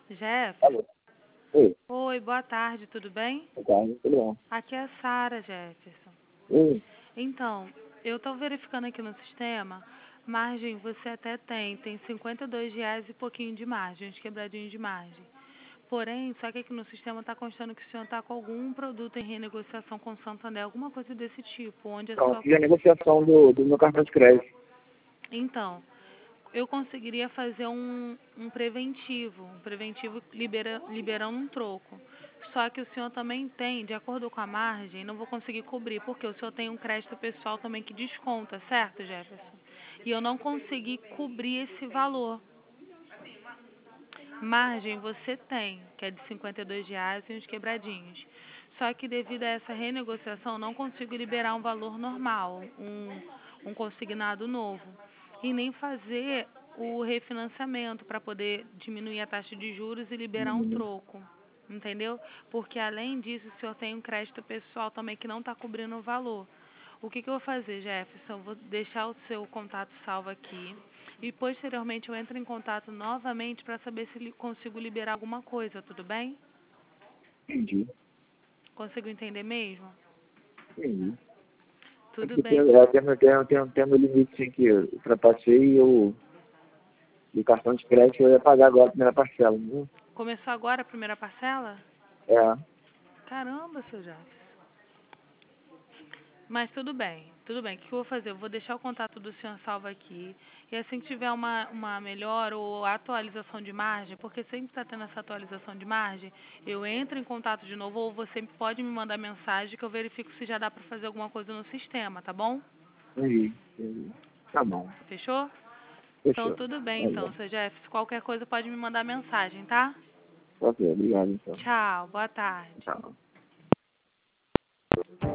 Jefferson? Alô? Oi, Oi, boa tarde, tudo bem? boa tarde, tudo bom? Aqui é a Sara, Jefferson. Oi, Então, eu estou verificando aqui no sistema, margem você até tem R$ 52 e pouquinho de margem, uns quebradinhos de margem. Porém, só que aqui no sistema está constando que o senhor está com algum produto em renegociação com o Santander, alguma coisa desse tipo, onde a então, sua... fiz a negociação do meu cartão de crédito. Então, eu conseguiria fazer um preventivo liberando um troco. Só que o senhor também tem, de acordo com a margem, não vou conseguir cobrir, porque o senhor tem um crédito pessoal também que desconta, certo, Jefferson? E eu não consegui cobrir esse valor. Margem você tem, que é de R$ 52 e uns quebradinhos. Só que devido a essa renegociação, eu não consigo liberar um valor normal, um consignado novo. E nem fazer o refinanciamento para poder diminuir a taxa de juros e liberar um troco. Entendeu? Porque além disso, o senhor tem um crédito pessoal também que não está cobrindo o valor. O que eu vou fazer, Jefferson? Eu vou deixar o seu contato salvo aqui. E posteriormente eu entro em contato novamente para saber se consigo liberar alguma coisa, tudo bem? Entendi, Consigo entender mesmo? entendi. É Tudo porque bem. tem meu limite sim, que eu ultrapassei e o cartão de crédito eu ia pagar agora a primeira parcela, viu? Começou agora a primeira parcela? É, Caramba, seu Jefferson. Mas tudo bem, tudo bem. O que eu vou fazer? Eu vou deixar o contato do senhor salvo aqui. E assim que tiver uma melhor ou atualização de margem, porque sempre está tendo essa atualização de margem, eu entro em contato de novo ou você pode me mandar mensagem que eu verifico se já dá para fazer alguma coisa no sistema, tá bom? entendi. Tá bom, Fechou? Então fechou. tudo bem, Olha, então, seu Jefferson. Qualquer coisa pode me mandar mensagem, tá? ok, obrigado então. Tchau, boa tarde. Tchau.